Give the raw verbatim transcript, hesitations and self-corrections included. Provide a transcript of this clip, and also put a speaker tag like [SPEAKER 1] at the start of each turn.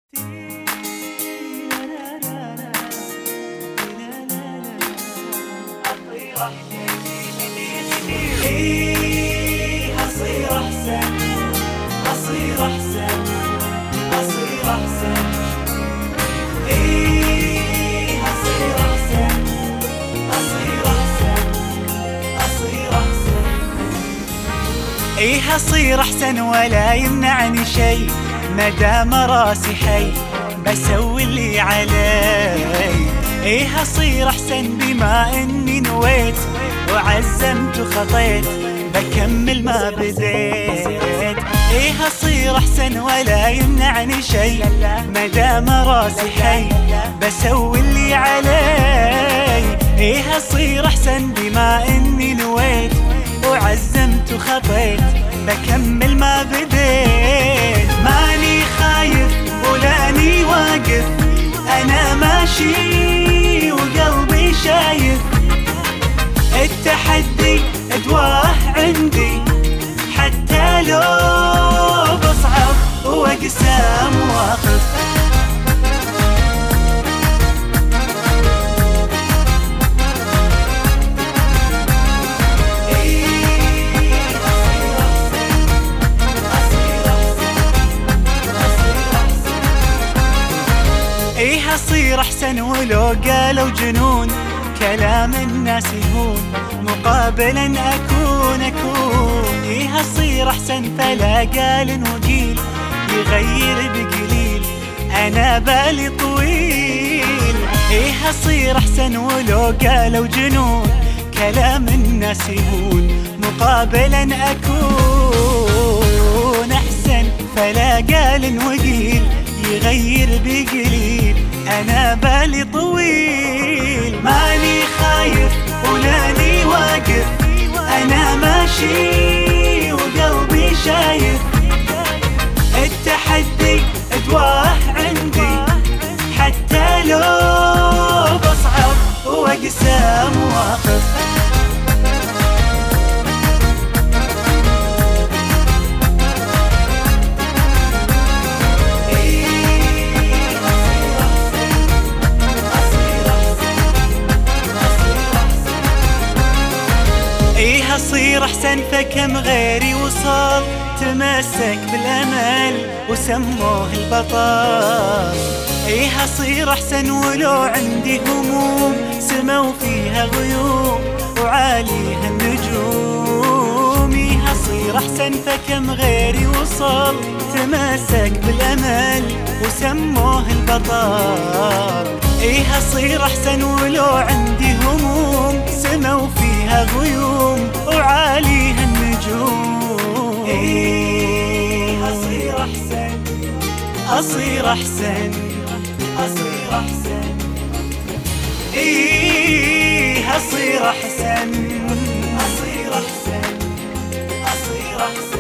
[SPEAKER 1] إيه هصير أحسن، هصير أحسن، هصير أحسن. إيه هصير أحسن، هصير أحسن، هصير أحسن. إيه هصير أحسن ولا يمنعني شي، مدام راسي حي بسوي اللي علي. إيه هصير أحسن بما إني نويت وعزمت وخطيت بكمل ما بديت. إيه هصير أحسن ولا يمنعني شي، مدام راسي حي بسوي اللي علي. إيه هصير أحسن بما إني نويت وعزمت وخطيت بكمل ما بديت. ماني خايف ولاني واقف، أنا ماشي وقلبي شايف. التحدي أدواه عندي حتى لو بصعب وأقسى مواقف. إيه هصير أحسن ولو قالوا جنون، كلام الناس يهون مقابلا أكون أكون. إيه هصير أحسن فلا قال وقيل يغير بقليل، أنا بالي طويل. إيه هصير أحسن ولو قالوا جنون، كلام الناس يهون مقابلا أكون أحسن. فلا قال وقيل يغير بقليل، أنا بالي طويل. ماني خايف ولاني واقف، أنا ماشي وقلبي شايف. التحدي أدواه عندي حتى لو بصعب وأقسى مواقف. إيه هصير أحسن فكم غيري وصل تمسك بالأمل وسموه البطل. إيه هصير أحسن ولو عندي هموم سموا فيها غيوم وعاليها النجوم. إيه هصير أحسن فكم غيري وصل تمسك بالأمل وسموه البطل. إيه هصير أحسن ولو عندي هموم سموا فيها غيوم وعاليها النجوم. إيه هصير أحسن، أصير أحسن، أصير أحسن. إيه هصير أحسن، أصير أحسن، أصير أحسن.